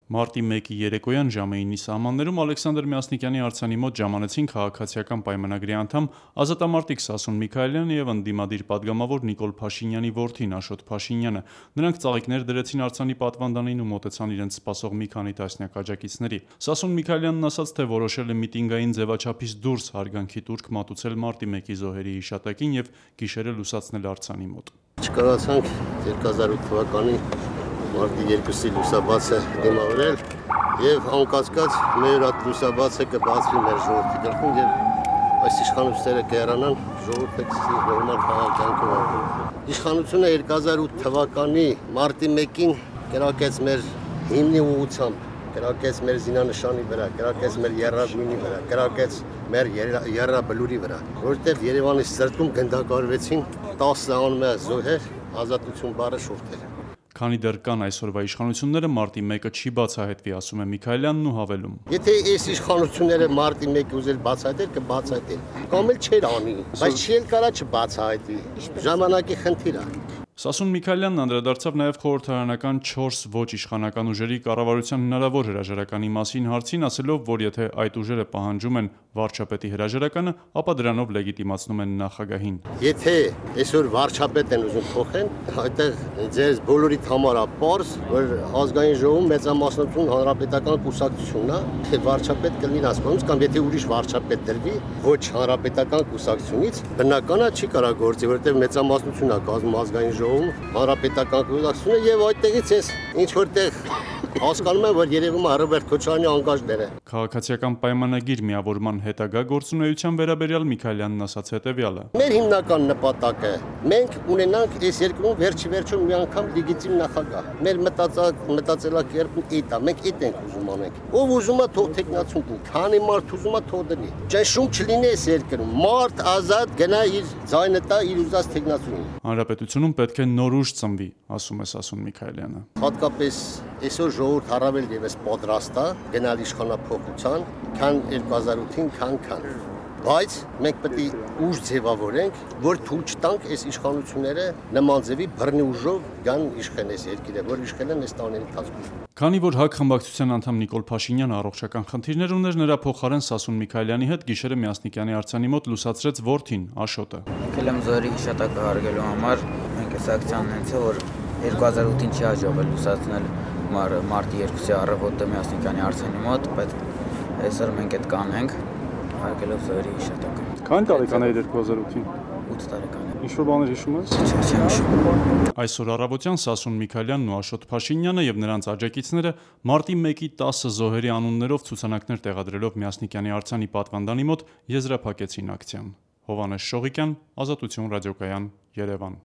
Մարտի 1-ի երեկոյան ժամը 9-ի սահմաններում Ալեքսանդր Մյասնիկյանի արձանի մոտ ժամանեցին քաղաքացիական պայմանագրի անդամ ազատամարտիկ Սասուն Միքայելյանը եւ ընդդիմադիր падգամավոր Նիկոլ Փաշինյանի որդին Աշոտ Փաշինյանը։ Նրանք ծաղիկներ դրեցին արձանի պատվանդանին ու մոտեցան իրենց սպասող մի քանի տասնյակ աջակիցների։ Սասուն Միքայելյանն ասաց, թե որոշել է միտինգային ձևաչափից դուրս հարգանքի տուրք մատուցել Մարտի 1-ի զոհերի հիշատակին եւ գիշերը լուսացնել արձանի մոտ։ Չկարողացանք 2008 թվականի Մարտի 2-ի լուսաբացը դիմավորել եւ անկասկած մեր այդ լուսաբացը կբացվի մեր ժողովրդի գլխին եւ այս իշխանությունները կհեռանան ժողովուրդը կսկսի նորմալ քաղաքականություն ապրել։ Իշխանությունը 2008 թվականի մարտի 1-ին կրակեց մեր հիմնի ուղղությամբ, կրակեց մեր զինանշանի վրա, կրակեց մեր երրագույնի վրա, կրակեց մեր երրաբլուրի վրա, որտեղ Երևանի սրտում գնդակահարվեցին 10 անմեղ զոհեր, ազատություն բառը շուրթեր։ Քանի դեռ կան այսօրվա իշխանությունները, մարտի 1-ը չի բացահայտվի, ասում է Միքայելյանն ու հավելում. Եթե այս իշխանությունները մարտի 1-ը ուզել բացահայտել, կբացահայտել, կամ էլ չէր անի, բայց չի էլ կարա չբացահայտի, ժամանակի խնդիր է։ Սասուն Միքայելյանն անդրադարձավ նաև խորհրդարանական 4 ոչ իշխանական ուժերի կառավարության հնարավոր հրաժարականի մասին հարցին, ասելով, որ եթե այդ ուժերը պահանջում են վարչապետի հրաժարականը, ապա դրանով լեգիտիմացնում են նախագահին։ Եթե այսօր վարչապետ են ուզում փոխեն, այդտեղ ձեր բոլորիդ համար է պարզ, որ ազգային ժողովում մեծամասնություն հանրապետական կուսակցությունն է, թե վարչապետ կլինի ասպանուց կամ եթե ուրիշ վարչապետ դրվի ոչ հանրապետական կուսակցությունից, բնական է չի կարող գործի, որովհետև մեծամասնությունն է կազմում ազգային հանրապետական կուսակցությունը եւ այդտեղից էս ինչ որտեղ հասկանում եմ, որ երևում է Ռոբերտ Քոչարյանի անկաշները։ Քաղաքացիական պայմանագիր միավորման հետագա գործունեության վերաբերյալ Միքայելյանն ասաց հետևյալը. Մեր հիմնական նպատակը մենք ունենանք այս երկրում վերջիվերջում մի անգամ լեգիտիմ նախագահ։ Մեր մտածելակերպն էդ է, մենք էդ ենք ուզում անենք։ Ով ուզում է թող տեխնացում դնի, քանի մարդ ուզում է թող դնի։ Ճնշում չլինի այս երկրում։ Մարդ ազատ գնա իր ձայնը տա իր ուզած տեխնացուին։ Հանրապետությունում պետք է նոր ուժ ծնվի, ասում է Սասուն Միքայելյանը։ Հատկապես այսօր ժողովուրդ առավել եւս պատրաստ է գնալ իշխանափոխության, քան 2008-ին, քան։ Բայց մենք պետք է ուժ ձևավորենք, որ թույլ չտանք այս իշխանությունները նման ձևի բռնի ուժով գան իշխեն այս երկիրը, որ իշխել են այս տարիների ընթացքում։ Քանի որ ՀԱԿ խմբակցության անդամ Նիկոլ Փաշինյանը առողջական խնդիրներ ուներ, նրա փոխարեն Սասուն Միքայելյանի հետ գիշերը Մյասնիկյանի արձանի մոտ լուսացրեց որդին Աշոտը։ Եկել եմ զոհերի հիշատակը հարգելու համար, մենք այս ակցիան ունեցել, որ 2008-ին չի հաջողվել լուսացնել մարտի 2-ի առավոտը Մյասնիկյանի արձանի մոտ, բայց այսօր մենք այդ կանենք հարգելով զոհերի հիշատակը։ Քանի տարեկան էր 2008-ին։ 8 տարեկան է։ Ինչ-որ բաներ հիշում ես։ Չեմ հիշում։ Այսօր առավոտյան Սասուն Միքայելյանն ու Աշոտ Փաշինյանը եւ նրանց աջակիցները մարտի 1-ի 10 զոհերի անուններով ցուցանակներ տեղադրելով Մյասնիկյանի արձանի պատվանդանի մոտ եզրափակեցին ակցիան։ Հովհաննես Շողիկյան, Ազատություն ռադիոկայան, Երևան։